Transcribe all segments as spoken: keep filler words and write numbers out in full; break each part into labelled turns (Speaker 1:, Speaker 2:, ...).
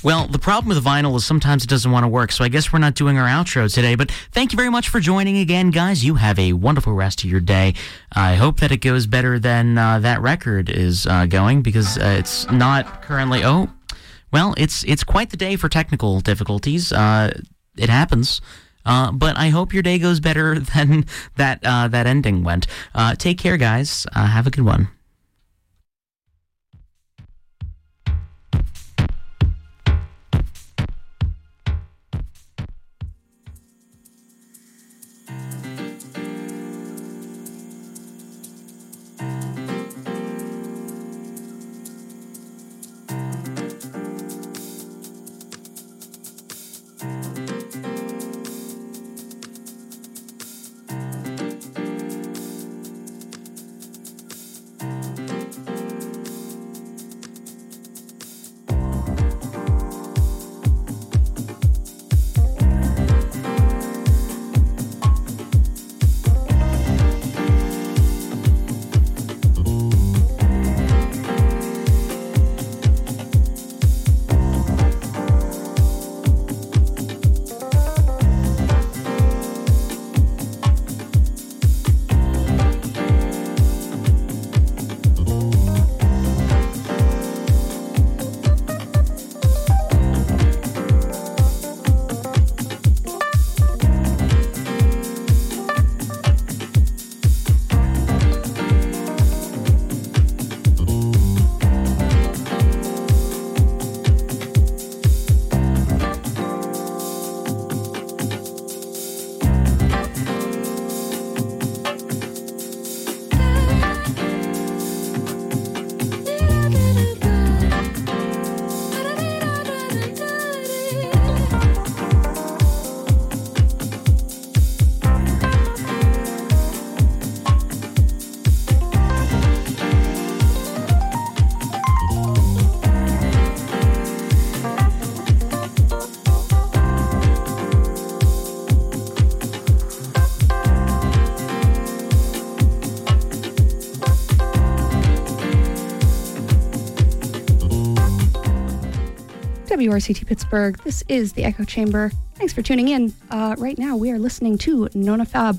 Speaker 1: Well, the problem with vinyl is sometimes it doesn't want to work, so I guess we're not doing our outro today. But thank you very much for joining again, guys. You have a wonderful rest of your day. I hope that it goes better than uh, that record is uh, going, because uh, it's not currently... Oh, well, it's it's quite the day for technical difficulties. Uh, it happens. Uh, but I hope your day goes better than that, uh, that ending went. Uh, take care, guys. Uh, have a good one.
Speaker 2: W R C T Pittsburgh. This is the Echo Chamber. Thanks for tuning in. Uh, right now, we are listening to Nona Fab.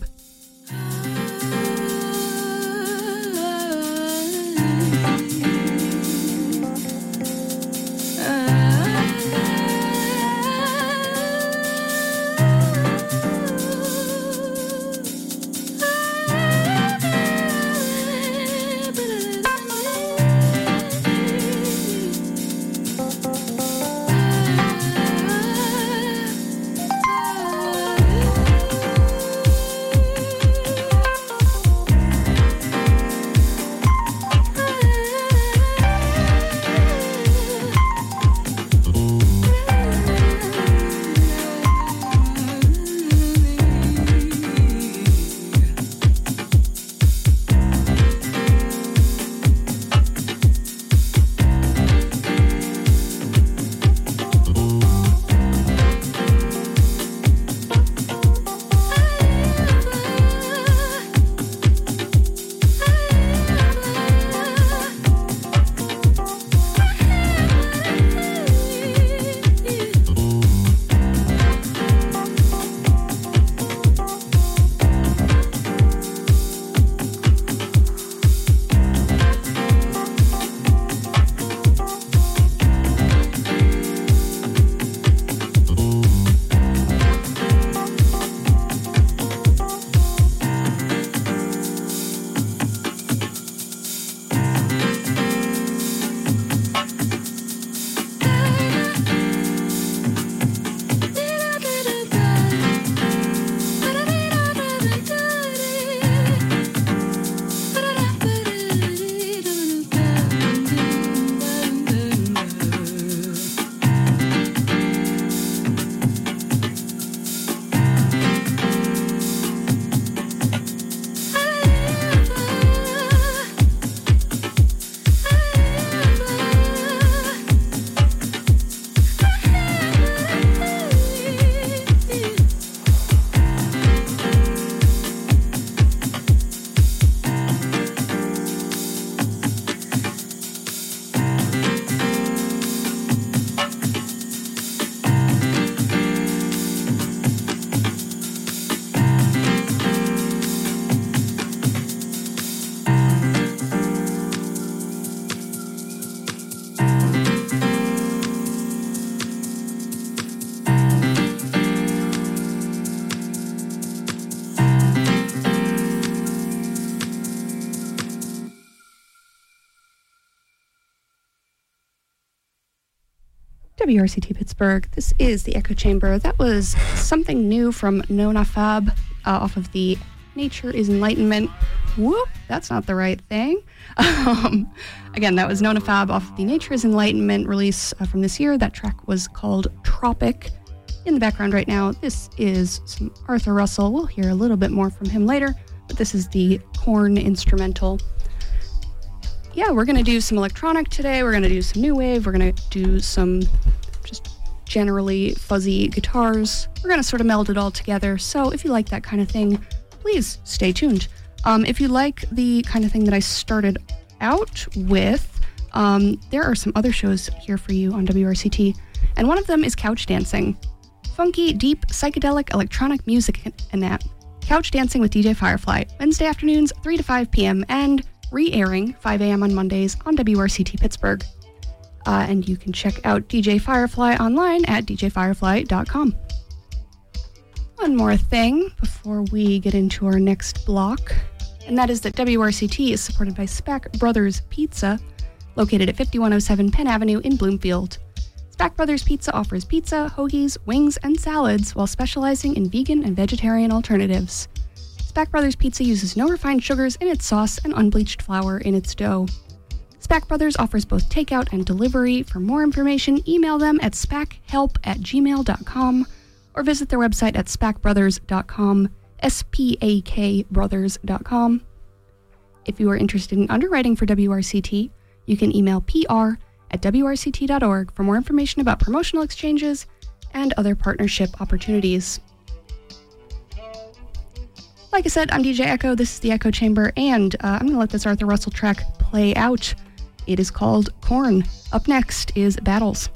Speaker 2: W R C T Pittsburgh. This is the Echo Chamber. That was something new from Nona Fab uh, off of the Nature is Enlightenment. Whoop, that's not the right thing. Um, again, that was Nona Fab off of the Nature is Enlightenment release uh, from this year. That track was called Tropic. In the background right now, this is some Arthur Russell. We'll hear a little bit more from him later, but this is the Korn instrumental. Yeah, we're going to do some electronic today. We're going to do some new wave. We're going to do some just generally fuzzy guitars. We're going to sort of meld it all together. So if you like that kind of thing, please stay tuned. Um, if you like the kind of thing that I started out with, um, there are some other shows here for you on W R C T, and one of them is Couch Dancing. Funky, deep, psychedelic electronic music and that. Couch Dancing with D J Firefly, Wednesday afternoons, three to five p.m., and re-airing five a.m. on Mondays on W R C T Pittsburgh. Uh, and you can check out D J Firefly online at d j firefly dot com. One more thing before we get into our next block, and that is that W R C T is supported by Spack Brothers Pizza, located at fifty-one oh seven Penn Avenue in Bloomfield. Spack Brothers Pizza offers pizza, hoagies, wings, and salads while specializing in vegan and vegetarian alternatives. Spack Brothers Pizza uses no refined sugars in its sauce and unbleached flour in its dough. Spack Brothers offers both takeout and delivery. For more information, email them at spackhelp at gmail dot com or visit their website at spack brothers dot com, S P A K brothers dot com. If you are interested in underwriting for W R C T, you can email P R at w r c t dot org for more information about promotional exchanges and other partnership opportunities. Like I said, I'm D J Echo, this is the Echo Chamber, and uh, I'm going to let this Arthur Russell track play out. It is called Korn. Up next is Battles.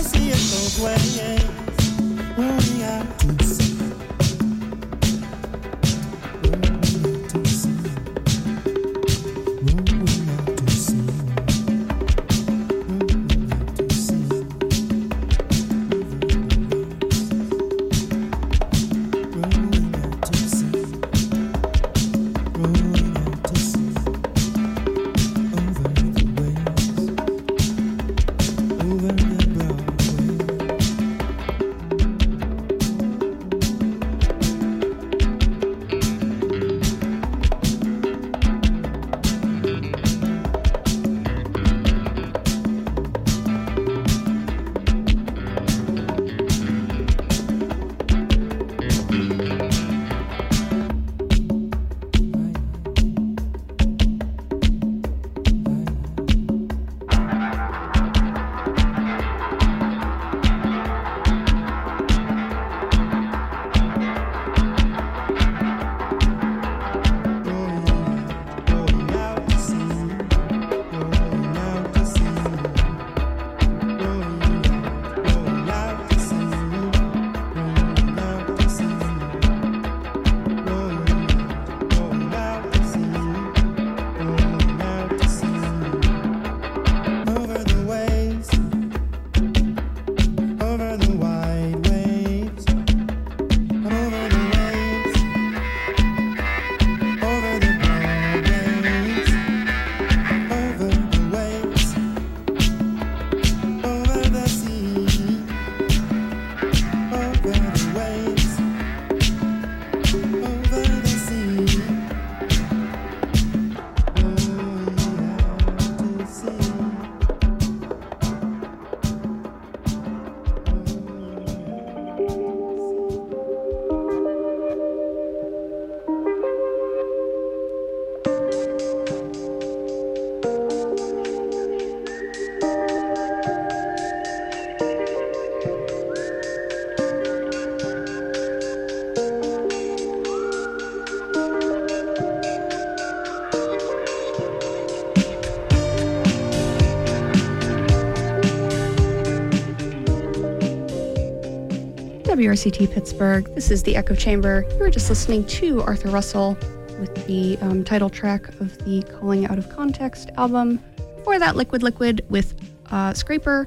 Speaker 2: W R C T Pittsburgh. This is the Echo Chamber. You were just listening to Arthur Russell with the um, title track of the Calling Out of Context album. Before that, Liquid Liquid with uh, Scraper,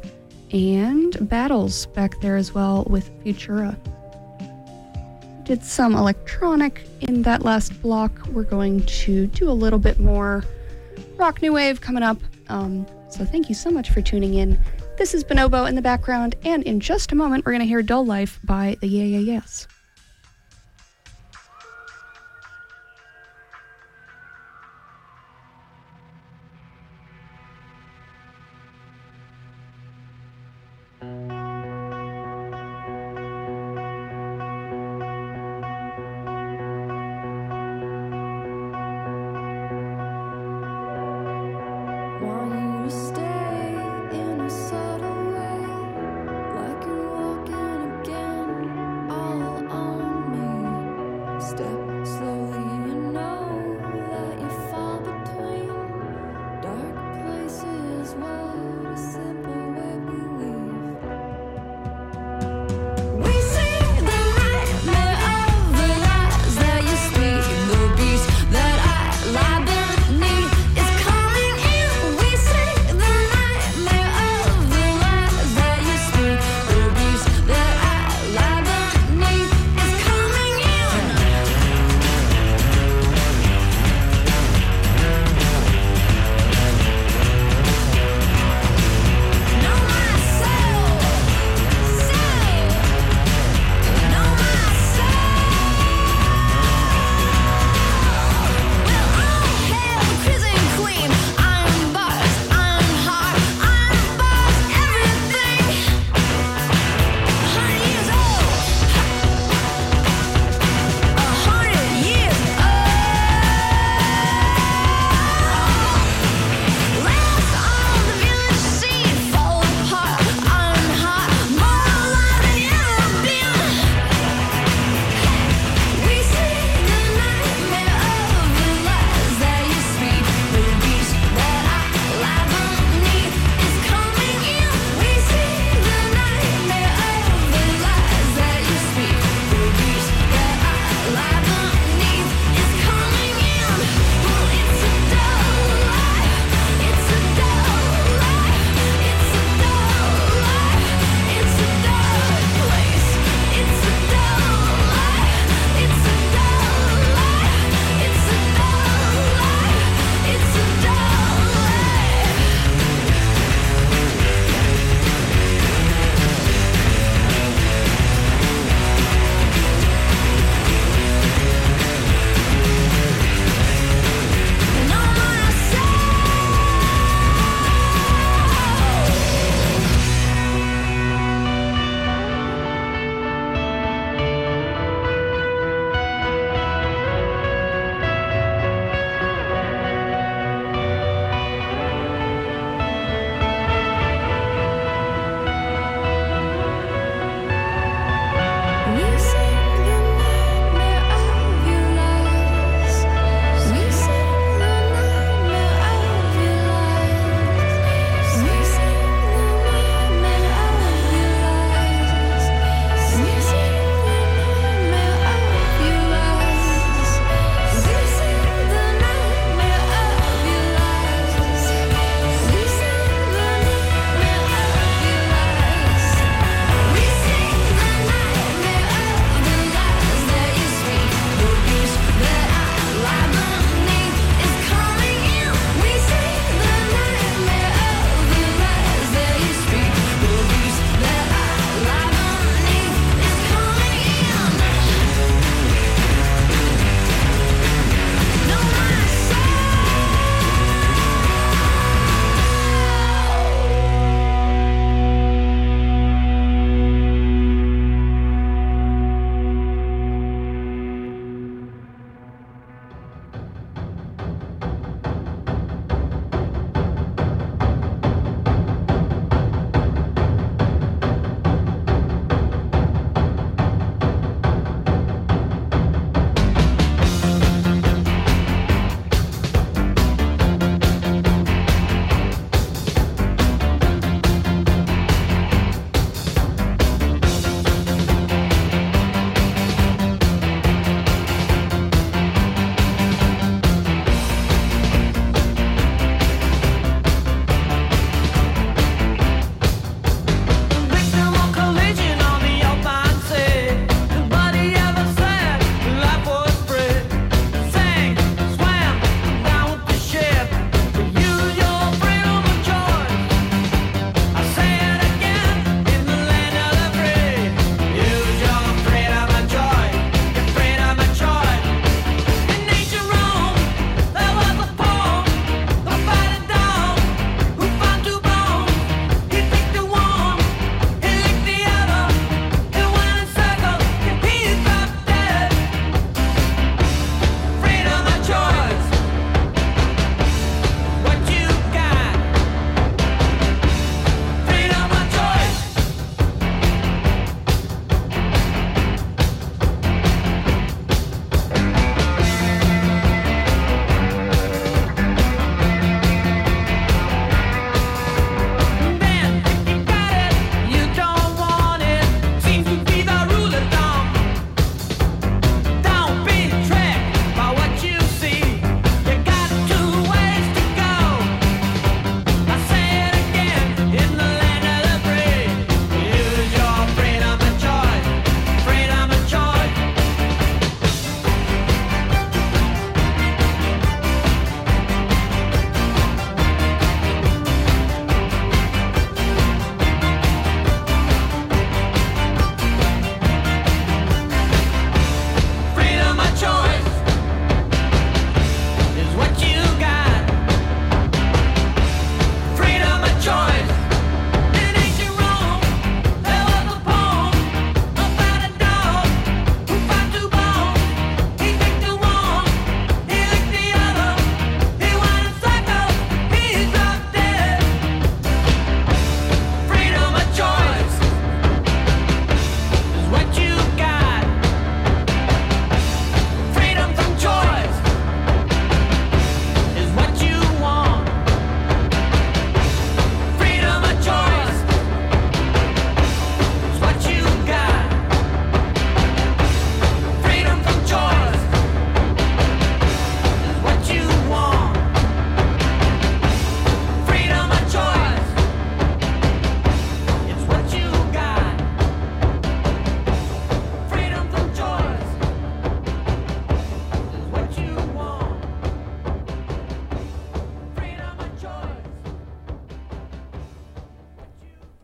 Speaker 2: and Battles back there as well with Futura. Did some electronic in that last block. We're going to do a little bit more rock new wave coming up. Um, so thank you so much for tuning in. This is Bonobo in the background, and in just a moment, we're going to hear Dull Life by the Yeah Yeah Yes.
Speaker 3: Subtle way, like you're walking again, all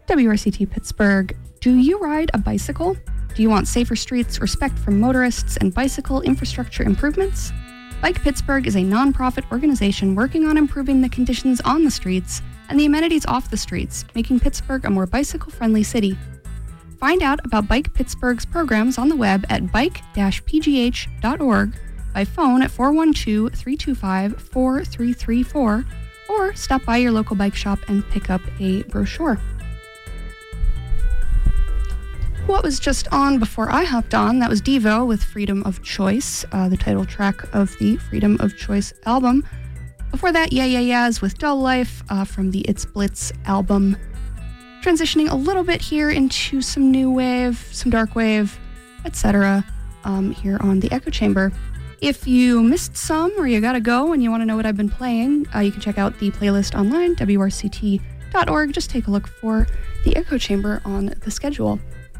Speaker 2: W R C T Pittsburgh. Do you ride a bicycle? Do you want safer streets, respect from motorists, and bicycle infrastructure improvements? Bike Pittsburgh is a nonprofit organization working on improving the conditions on the streets and the amenities off the streets, making Pittsburgh a more bicycle-friendly city. Find out about Bike Pittsburgh's programs on the web at bike dash p g h dot org, by phone at four one two, three two five, four three three four, or stop by your local bike shop and pick up a brochure. What was just on before I hopped on, that was Devo with Freedom of Choice, uh, the title track of the Freedom of Choice album. Before that, Yeah Yeah Yeahs with Dull Life uh, from the It's Blitz album. Transitioning a little bit here into some new wave, some dark wave, et cetera um, here on the Echo Chamber. If you missed some or you gotta go and you want to know what I've been playing, uh, you can check out the playlist online, w r c t dot org. Just take a look for the Echo Chamber on the schedule.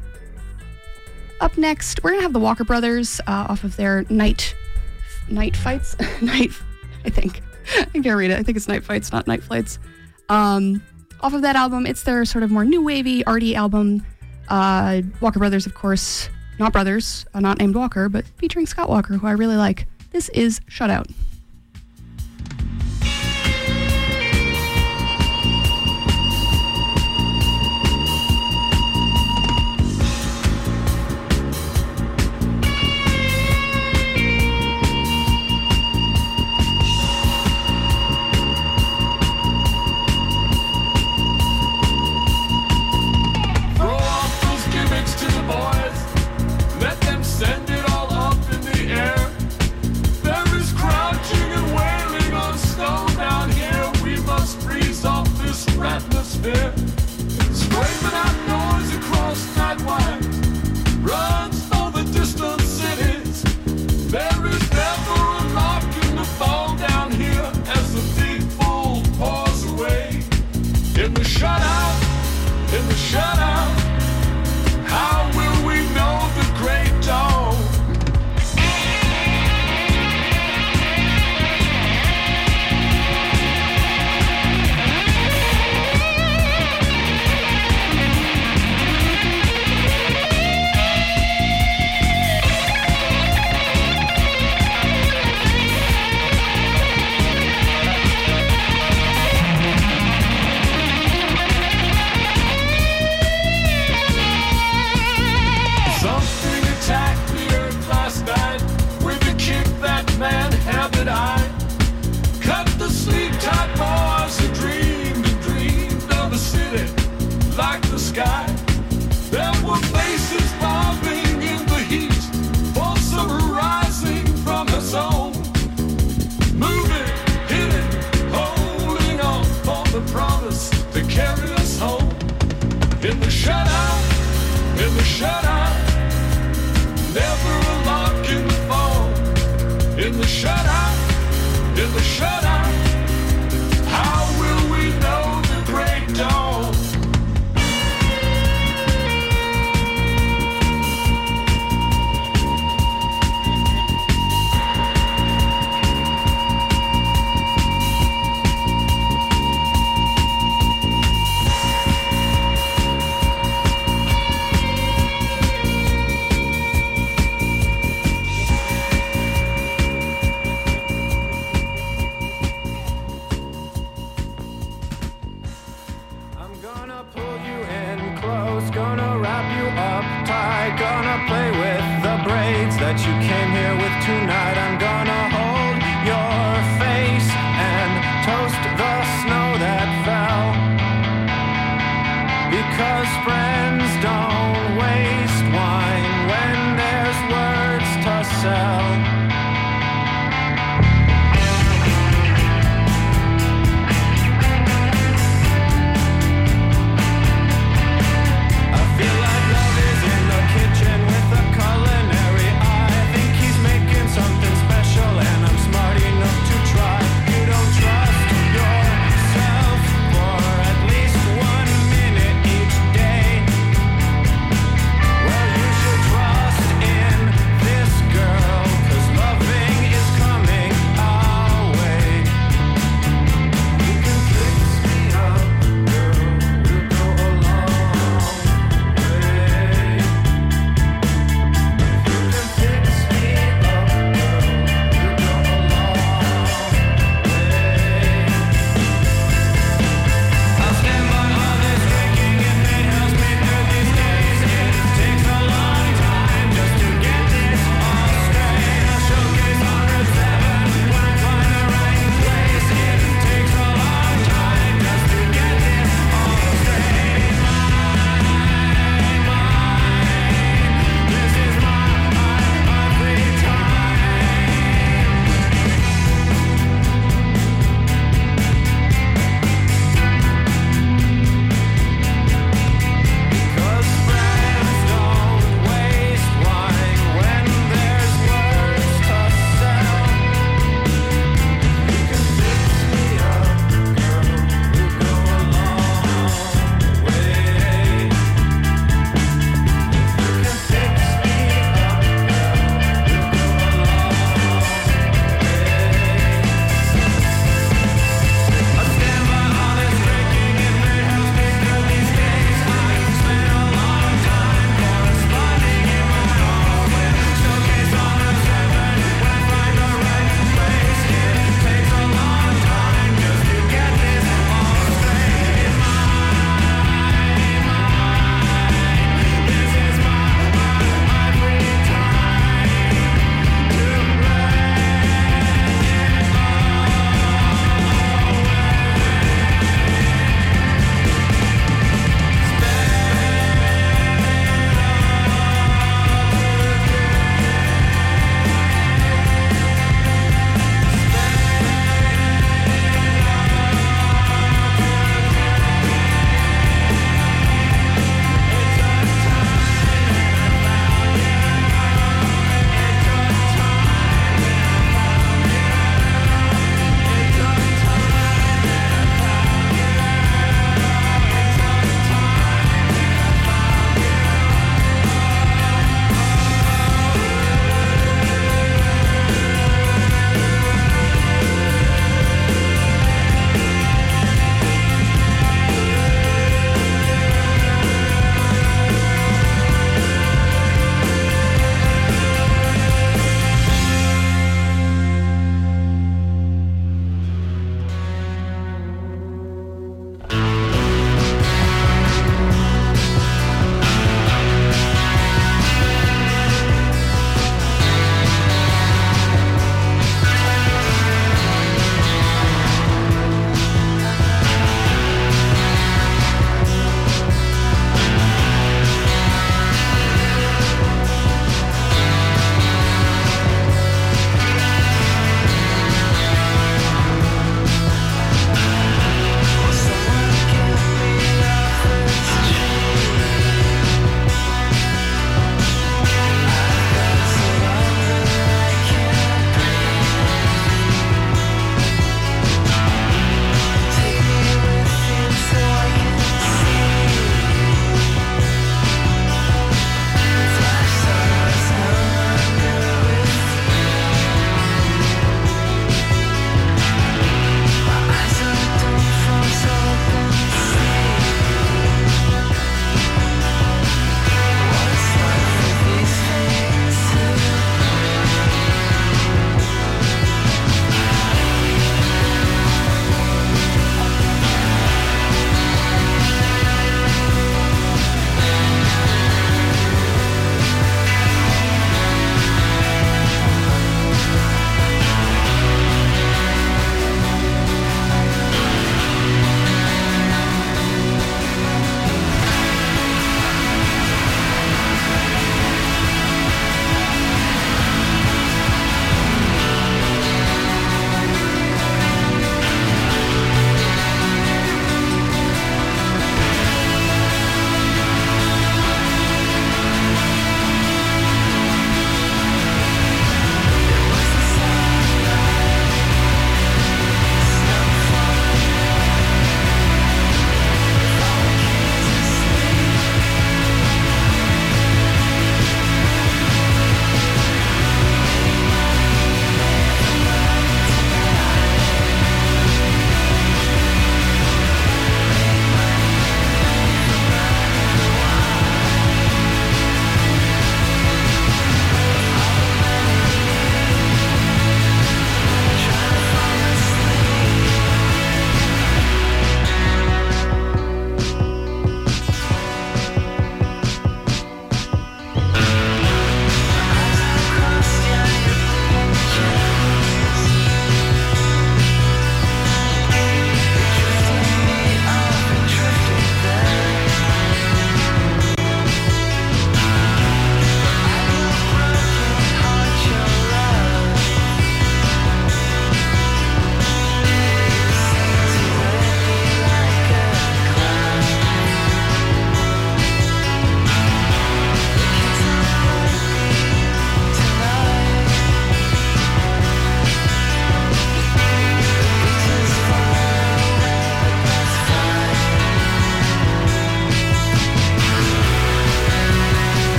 Speaker 2: Up next, we're going to have the Walker Brothers uh, off of their Night Night Fights. Night, I think. I can't read it. I think it's Night Fights, not Night Flights. Um, off of that album, it's their sort of more new wavy, arty album. Uh, Walker Brothers, of course, not brothers, uh, not named Walker, but featuring Scott Walker, who I really like. This is Shutout.
Speaker 3: Something special.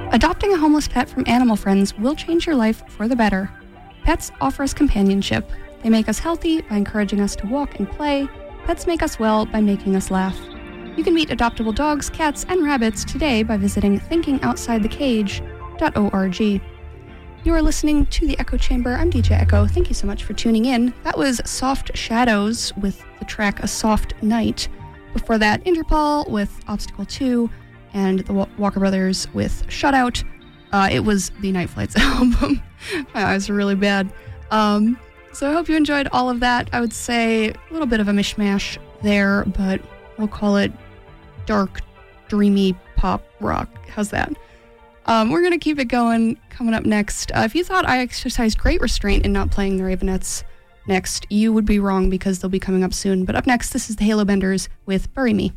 Speaker 2: Adopting a homeless pet from Animal Friends will change your life for the better. Pets offer us companionship. They make us healthy by encouraging us to walk and play. Pets make us well by making us laugh. You can meet adoptable dogs, cats, and rabbits today by visiting thinking outside the cage dot org. You are listening to The Echo Chamber. I'm D J Echo. Thank you so much for tuning in. That was Soft Shadows with the track A Soft Night. Before that, Interpol with Obstacle two and the Walker Brothers with Shutout. Uh, it was the Night Flights album. My eyes are really bad. Um, so I hope you enjoyed all of that. I would say a little bit of a mishmash there, but we'll call it dark, dreamy pop rock. How's that? Um, we're going to keep it going. Coming up next, uh, if you thought I exercised great restraint in not playing the Ravenettes next, you would be wrong because they'll be coming up soon. But up next, this is the Halo Benders with Bury Me.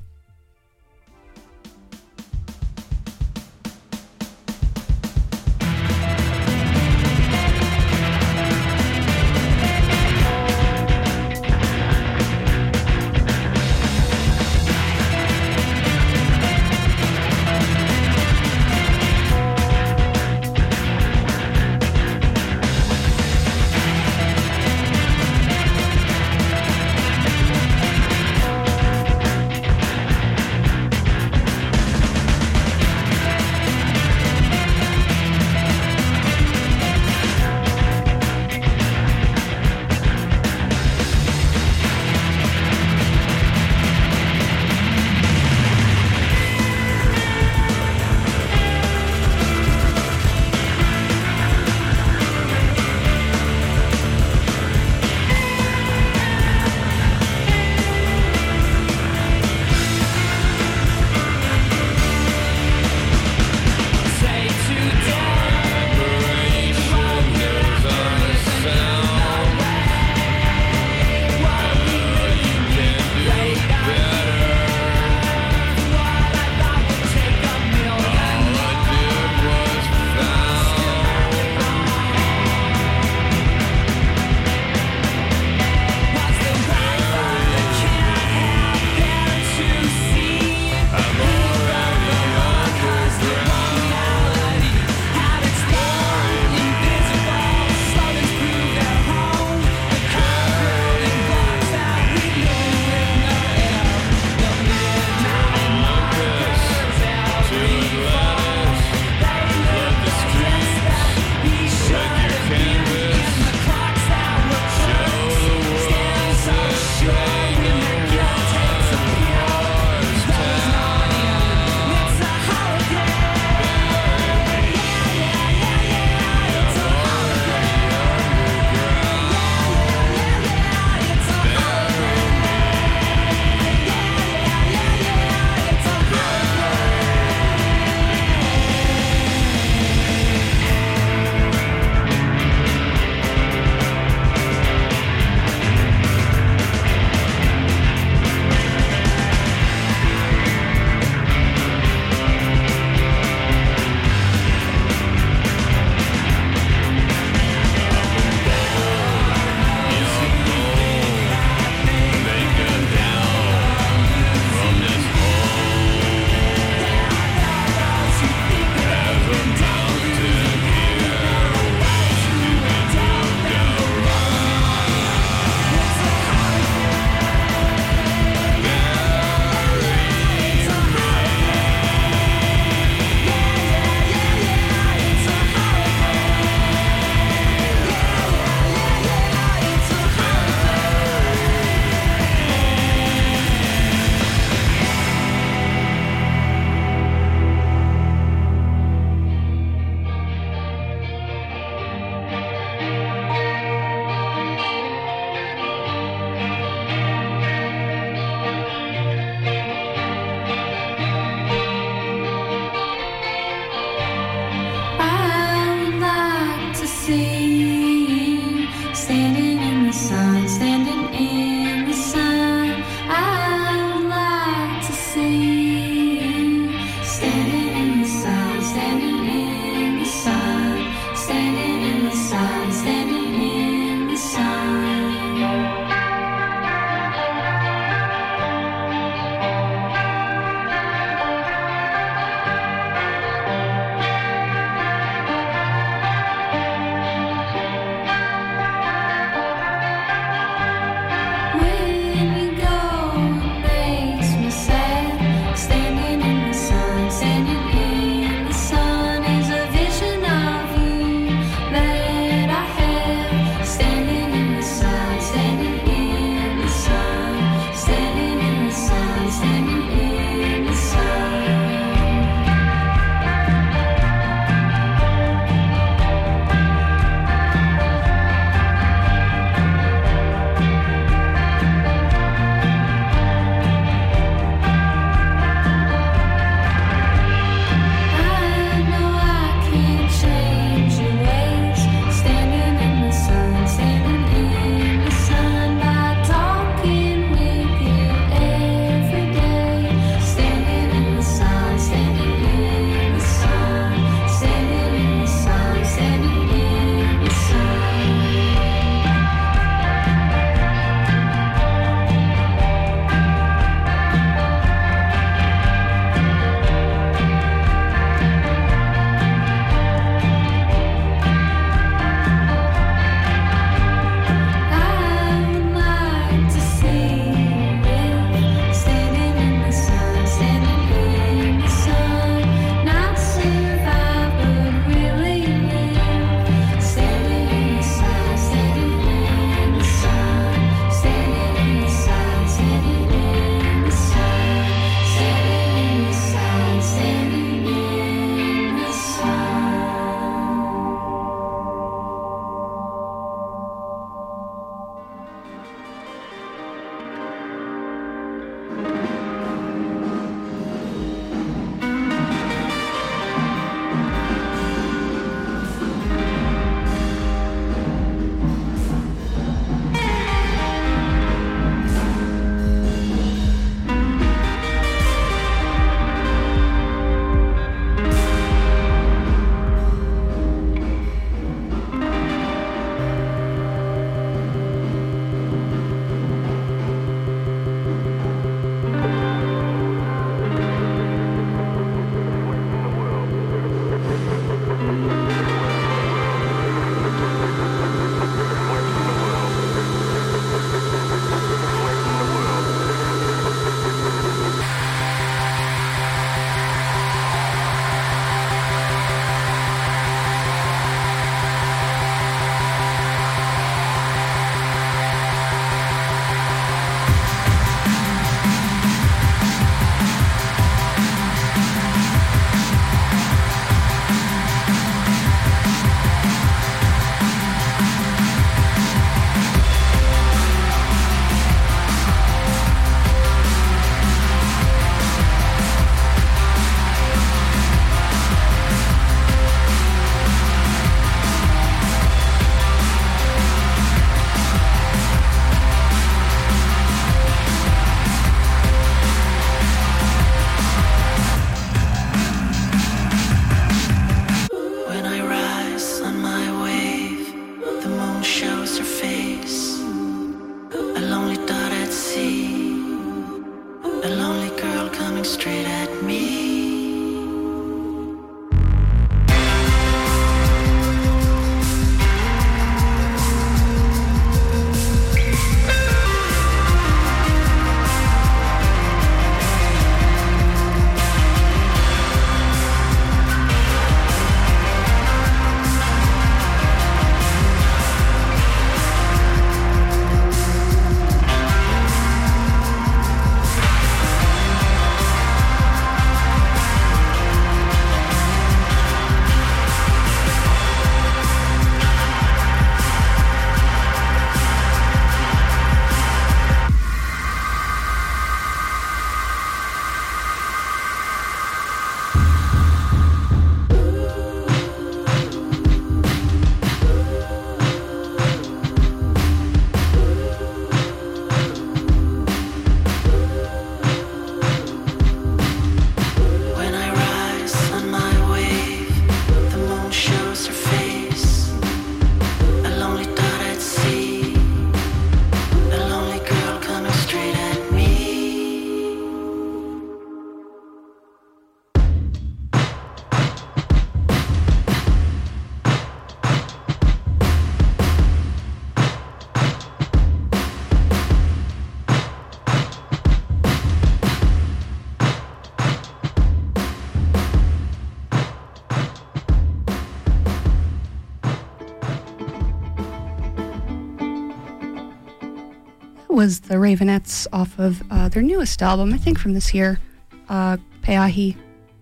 Speaker 2: Was the Ravenettes off of uh, their newest album, I think from this year, uh, Peahi.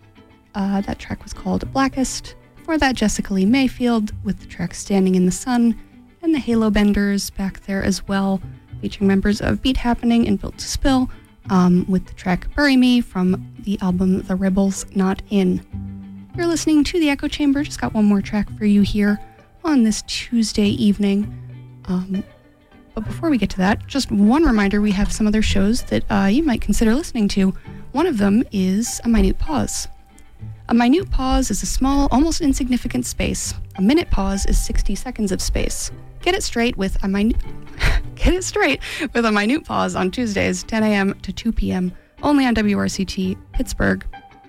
Speaker 2: Uh, that track was called Blackest. Before that, Jessica Lee Mayfield with the track Standing in the Sun, and the Halo Benders back there as well, featuring members of Beat Happening and Built to Spill, um, with the track Bury Me from the album The Rebels Not In. You're listening to the Echo Chamber. Just got one more track for you here on this Tuesday evening. Um, But before we get to that, just one reminder, we have some other shows that uh, you might consider listening to. One of them is A Minute Pause. A minute pause is a small, almost insignificant space. A minute pause is sixty seconds of space. Get it straight with a minute... Get it straight with A Minute Pause on Tuesdays, ten a.m. to two p.m., only on W R C T Pittsburgh.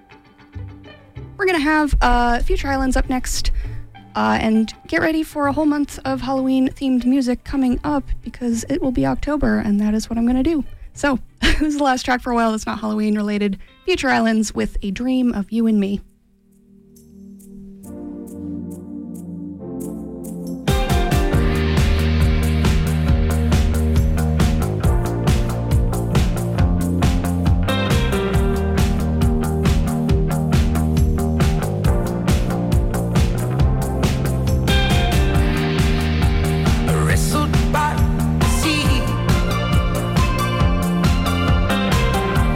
Speaker 2: We're going to have uh, Future Islands up next. Uh, and get ready for a whole month of Halloween-themed music coming up, because it will be October, and that is what I'm going to do. So, this is the last track for a while that's not Halloween-related. Future Islands with A Dream of You and Me.
Speaker 3: Wrestled by the sea,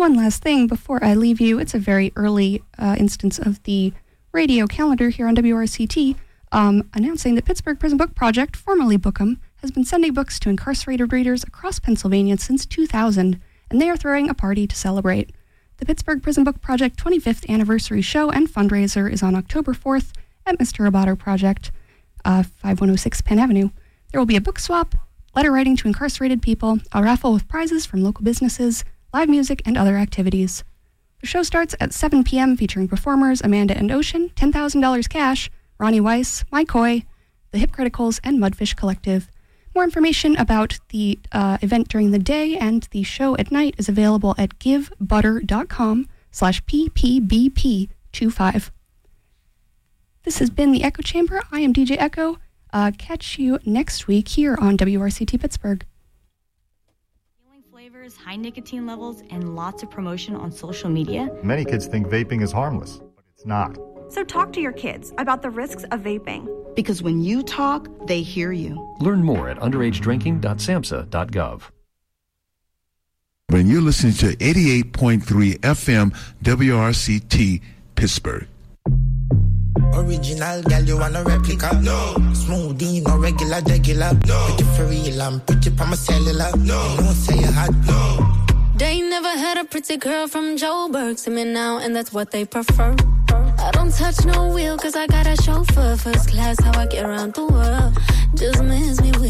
Speaker 2: one last thing before I leave you. It's a very early uh, instance of the radio calendar here on W R C T, um, announcing that Pittsburgh Prison Book Project, formerly Bookham, has been sending books to incarcerated readers across Pennsylvania since two thousand, and they are throwing a party to celebrate. The Pittsburgh Prison Book Project twenty-fifth Anniversary Show and Fundraiser is on October fourth at Mister Roboto Project, uh, five one oh six Penn Avenue. There will be a book swap, letter writing to incarcerated people, a raffle with prizes from local businesses, live music, and other activities. The show starts at seven p.m. featuring performers Amanda and Ocean, ten thousand dollars cash, Ronnie Weiss, Mike Hoy, the Hip Criticals, and Mudfish Collective. More information about the uh, event during the day and the show at night is available at givebutter.com slash ppbp25. This has been the Echo Chamber. I am D J Echo. Uh, catch you next week here on W R C T Pittsburgh.
Speaker 3: Flavors, high nicotine levels, and lots of promotion on social media.
Speaker 4: Many kids think vaping is harmless, but it's not.
Speaker 5: So talk to your kids about the risks of vaping.
Speaker 6: Because when you talk, they hear you.
Speaker 7: Learn more at underage drinking dot samhsa dot gov.
Speaker 8: When you're listening to eighty-eight point three F M W R C T Pittsburgh.
Speaker 9: Original, girl, you want a replica? No. Smoothie, no regular, regular. No. Pretty for real, I'm pretty pa my cellular. No. No, say you hot. No.
Speaker 10: They never had a pretty girl from Joburg. See me now, and that's what they prefer. I don't touch no wheel, cause I got a chauffeur. First class, how I get around the world. Just miss me with